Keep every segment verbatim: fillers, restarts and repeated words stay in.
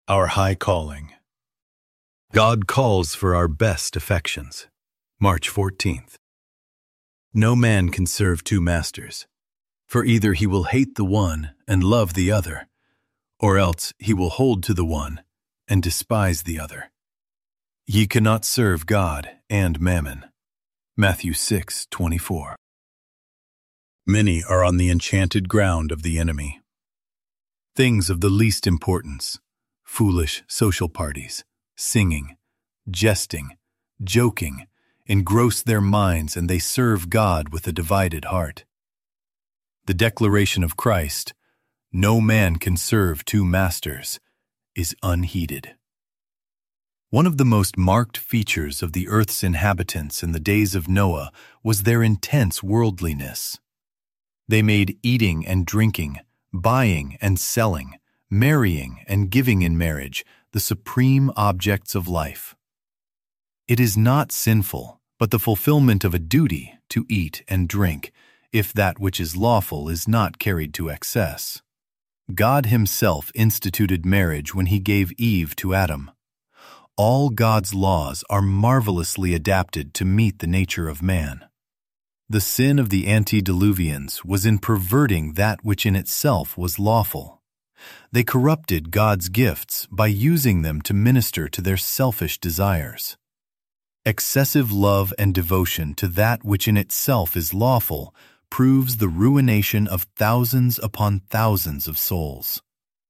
Our high calling. God calls for our best affections. March fourteenth. No man can serve two masters, for either he will hate the one and love the other, or else he will hold to the one and despise the other. Ye cannot serve God and mammon. Matthew six twenty-four. Many are on the enchanted ground of the enemy. Things of the least importance, foolish social parties, singing, jesting, joking, engross their minds, and they serve God with a divided heart. The declaration of Christ, "No man can serve two masters," is unheeded. One of the most marked features of the earth's inhabitants in the days of Noah was their intense worldliness. They made eating and drinking, buying and selling, marrying and giving in marriage the supreme objects of life. It is not sinful, but the fulfillment of a duty to eat and drink, if that which is lawful is not carried to excess. God himself instituted marriage when he gave Eve to Adam. All God's laws are marvelously adapted to meet the nature of man. The sin of the antediluvians was in perverting that which in itself was lawful. They corrupted God's gifts by using them to minister to their selfish desires. Excessive love and devotion to that which in itself is lawful proves the ruination of thousands upon thousands of souls.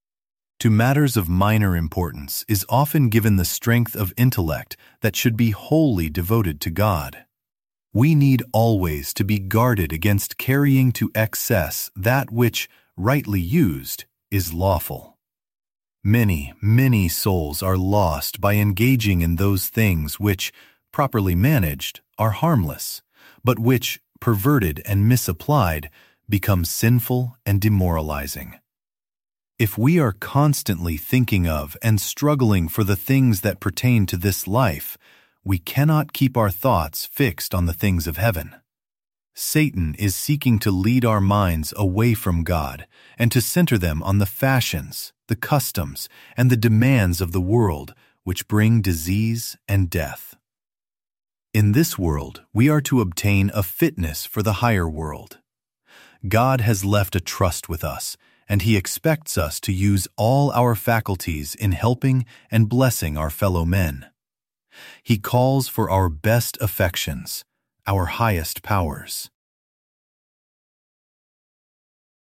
To matters of minor importance is often given the strength of intellect that should be wholly devoted to God. We need always to be guarded against carrying to excess that which, rightly used, is lawful. Many, many souls are lost by engaging in those things which, properly managed, are harmless, but which, perverted and misapplied, become sinful and demoralizing. If we are constantly thinking of and struggling for the things that pertain to this life, we cannot keep our thoughts fixed on the things of heaven. Satan is seeking to lead our minds away from God and to center them on the fashions, the customs, and the demands of the world, which bring disease and death. In this world, we are to obtain a fitness for the higher world. God has left a trust with us, and he expects us to use all our faculties in helping and blessing our fellow men. He calls for our best affections, our highest powers.